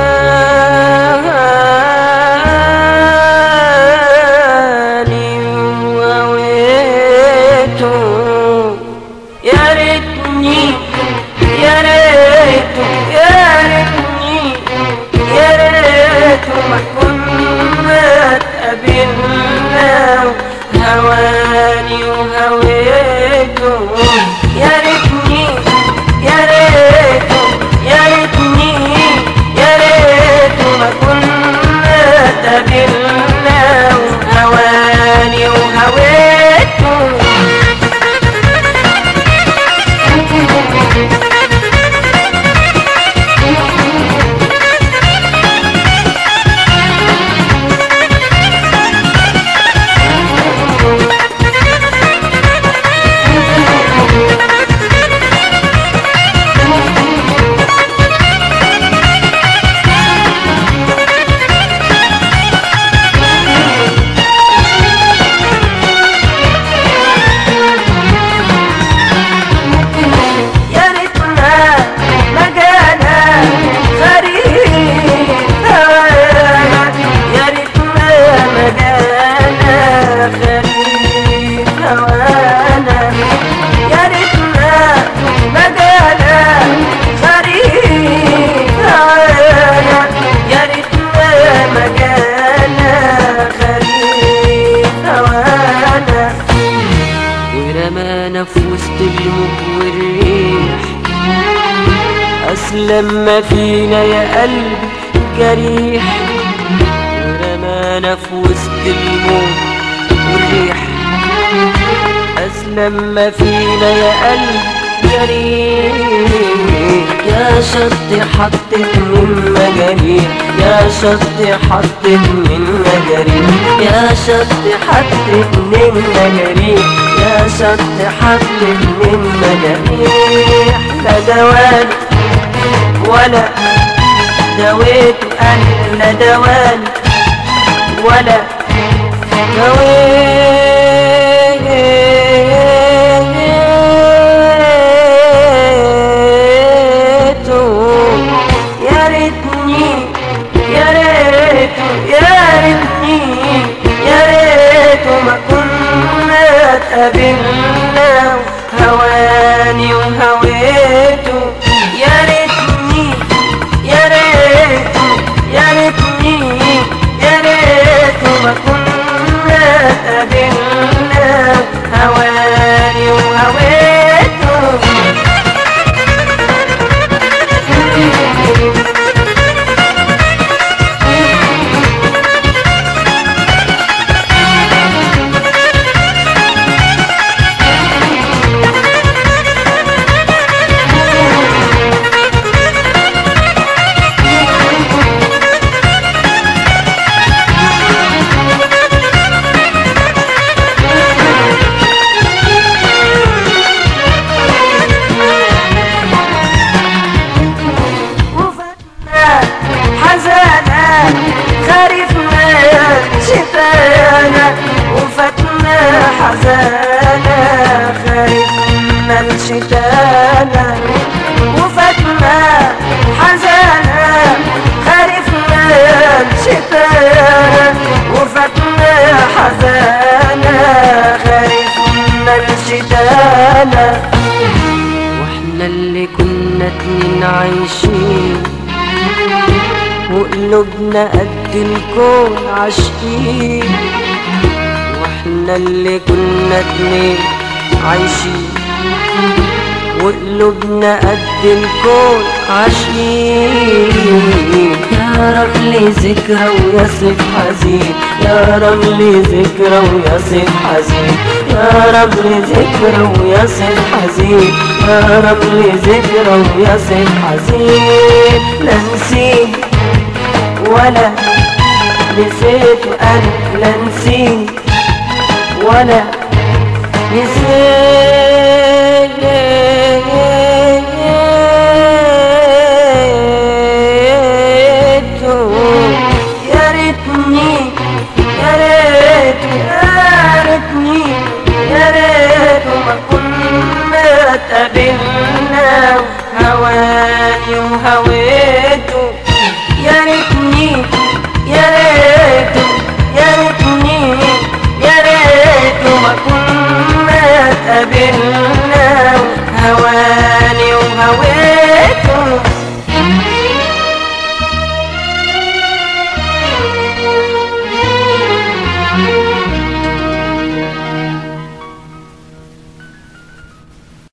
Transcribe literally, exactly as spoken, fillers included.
هواني وهويته يا ريتني يا ريته يا ريتني يا ريته ما كنا اتقابلنا هواني وهويته ورمانا في وسط الموج والريح أسلم ما فينا يا قلب جريح ورمانا في وسط الموج والريح أسلم ما فينا يا قلب جريح يا شط حطت من مجاريح يا شط حطت من مجاريح يا شط حطت من مجاريح يا شط حطت من مجاريح لا دواني ولا دويت أنا لا دواني ولا دويت يا ريتني يا ريته يا ريتني يا ريته ما كنا اتقابلنا هواني وهويته يا ريتني يا ريته يا ريتني يا ريته ما كنا اتقابلنا هواني وهويته وفتنا حزانا خايفنا الشتانا وفتنا حزانا خايفنا الشتانا وفتنا حزانا خايفنا الشتانا واحنا اللي كنا اتنين عايشين وقلوبنا قد الكون عاشقين واحنا اللي كنا اتنين عايشين وقلوبنا قد الكون عاشقين يا رملي ذكرى ويصف حزين يا رملي ذكرى ويصف حزين يا رملي ذكرى ويصف حزين يا رملي ذكرى ويصف حزين لا نسيت ولا نسيت أنا لا نسيت ولا